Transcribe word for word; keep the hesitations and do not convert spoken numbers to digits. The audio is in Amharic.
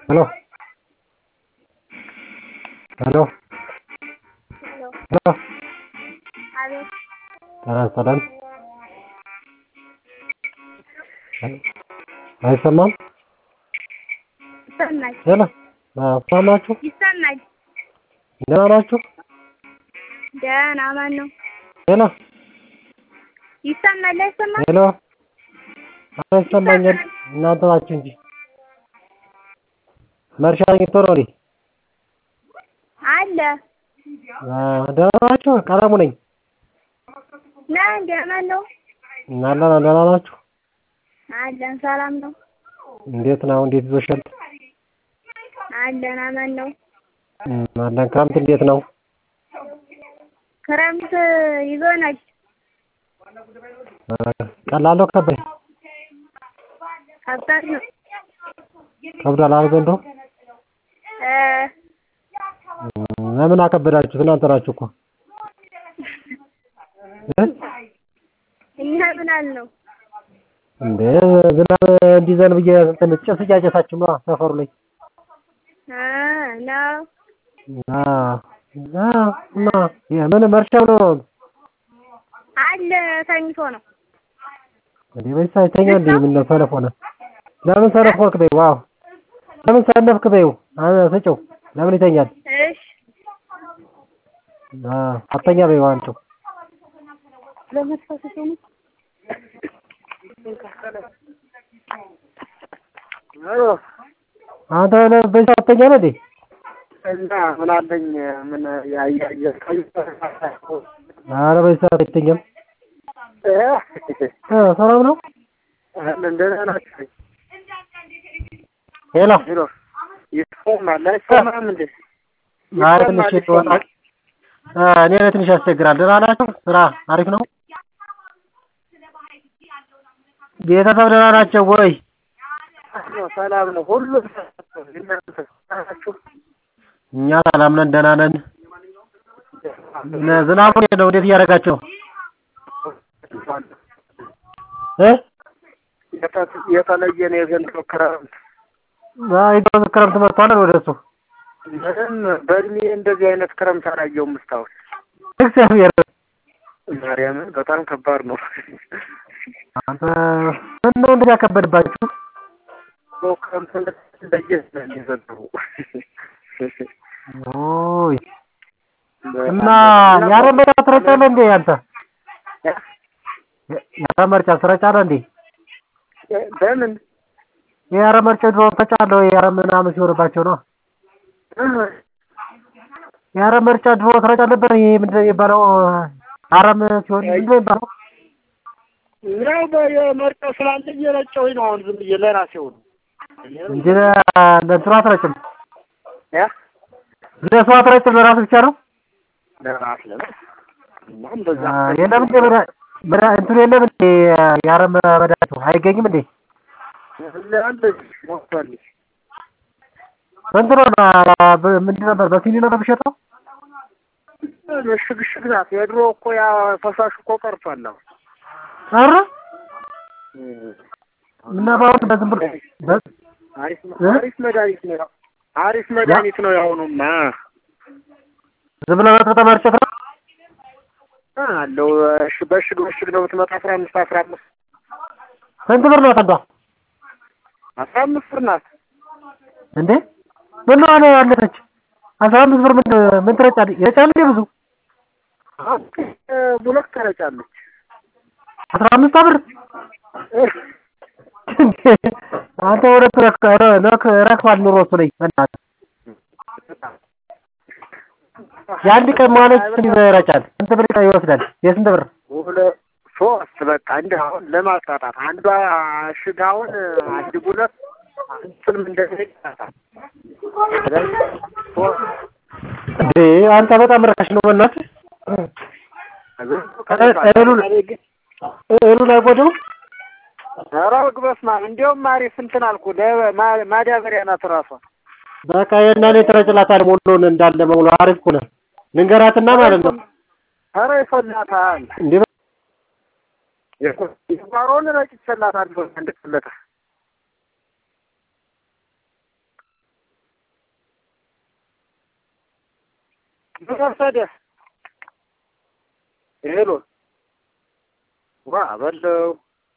Hello. Hello. Hello. Hello. Hello. Salam salam. አይሰማም? ይሰማል። ሄሎ ሰላም ናችሁ? ይሰማል። ደህና ናችሁ? ደህና ማን ነው? ሄሎ ይሰማል አይሰማም? ሄሎ አይሰማኝም። እናንተ ናችሁ እንጂ መርሻ አግኝቶ ነው እንዴ? አለ ደህና ናችሁ? ቀለሙ ነኝ። ና ደህና ነው። እናለን ደህና ናችሁ? አለን ሰላም ነው። እንዴት ነው? እንዴት ይዞሻል? አለን አማን ነው። አለን። ክረምት እንዴት ነው? ክረምት ይዞናል። ቀላል ነው ከበደ? ከባድ ነው። ከብዷል አይደል ዘንድሮ? እ ለምን አከበዳችሁት? እናንተ ናችሁ እኮ እኛ ምን አልነው? እንዴ ዝናብ እንዲዘንብ እንትን ጭስ እያጨሳችሁ ነው ሰፈሩ ላይ። አ ነው አ አ እና የምን መርሻው ነው አለ ተኝቶ ነው። እንዴ ወይስ አይተኛ እንዴ? ምን ነው ሰነፍ ሆነ? ለምን ሰነፍ ሆንክ በይው? ዋው ለምን ሰነፍክ በይው? አነ ስጪው ለምን ይተኛል? እሺ አ አተኛ በይው አንቺ ለመስፋት ነው። አንተ ለበዛ አተኛ ነው እንዴ? እና ምን አለኝ ምን ያያየ ኧረ በዛ አይተኛም። እ ሰላም ነው? እንደና ናችሁ? ሄሎ ሄሎ ይሰማል አይሰማም እንዴ? ኧረ ትንሽ ይወጣል። እኔ ትንሽ ያስቸግራል። ደህና ናችሁ? ስራ አሪፍ ነው? ቤተሰብ ደህና ናቸው ወይ? ሰላም ነው ሁሉም ናችሁ? እኛ ሰላም ነን፣ ደህና ነን። ዝናቡ ነው እንዴት እያደረጋችሁ እ የተለየ ነው የዘንድሮ ክረምት። አይ ነው ክረምት መጥቷል ወደሱ። ምንም በእድሜ እንደዚህ አይነት ክረምት አላየሁም እስካሁን። እግዚአብሔር ማርያምን በጣም ከባድ ነው። አንተ ምን ነው እንደዚህ ያከበድባችሁ? ክረምት እንደዚህ ነው የዘንድሮ። ኦይ እና ያረም መርጫ ትረጫለህ እንዴ አንተ? ያረም መርጫ ትረጫለህ እንዴ? በምን ያረም መርጫ ድሮ ተጫለው ያረም ምናምን ሲሆንባቸው ነው። ያረም መርጫ ድሮ ትረጫለህ ነበር? ይሄ ምንድን ነው የሚባለው? አረም ሲሆን ምንድን ነው የሚባለው? ነው በመርጫ ስላለ እየረጨሁኝ ነው አሁን ዝም ብዬ ለራሴው ነው እንጂ ለእንትኑ አትረጭም? ያ ለሰው አትረጭም? ለራስህ ብቻ ነው? ለራስ ለምን እናም በዛ የለም እንዴ መዳ እንትኑ የለም እንዴ? ያረም መድኃኒቱ አይገኝም እንዴ? ለአንተ ሞቷል። ስንት ነው? ምንድን ነበር በሲኒ ነበር የሚሸጠው? ሽግሽግ ናት። የድሮ እኮ ያ ፈሳሽ እኮ ቀርቷል አሁን። ኧረ እና በአሁን በዝም ብሎ አሪፍ አሪፍ መድኃኒት ነው። አሪፍ መድኃኒት ነው ያሁኑማ። ዝም ብለህ በጥብጠህ መርጨት ነው አለው። እሺ በሽግ በሽግ ነው የምትመጣ አስራ አምስት አስራ አምስት ስንት ብር ናት አንዷ? አስራ አምስት ብር ናት እንዴ? ምን ነው አለ ያለች አስራ አምስት ብር ምን ምን ትረጫለች? የረጫለች ብዙ ሁለት ትረጫለች። አስራ አምስት ብር አንተ ሁለት ረክ ረክ ረክባል ኑሮ እሱ ላይ በእናትህ የአንድ ቀን ማለች ስንት ይረጫል? ስንት ብር ይወስዳል? የስንት ብር? ሁለት ሶስት በቃ እንደ አሁን ለማጣጣት አንዷ ሽጋውን አንድ ሁለት አንተም እንደዚህ ይጣጣል እንዴ አንተ በጣም ርካሽ ነው በእናትህ። እህሉን እህሉን አይጎዳውም? ኧረ ግበስማ እንደውም አሪፍ እንትን አልኩ ማዳበሪያ ናት እራሷ። በቃ የእናኔ ትረጭላታል ሙሉውን እንዳለ መሙሉ አሪፍ እኮ ነው። ልንገራትና ማለት ነው። ኧረ ይፈላታል እንዴ የጓሮውን ረጭ ይፈላታል እንድትለታ በመሰደህ ሄሎ ዋ በለው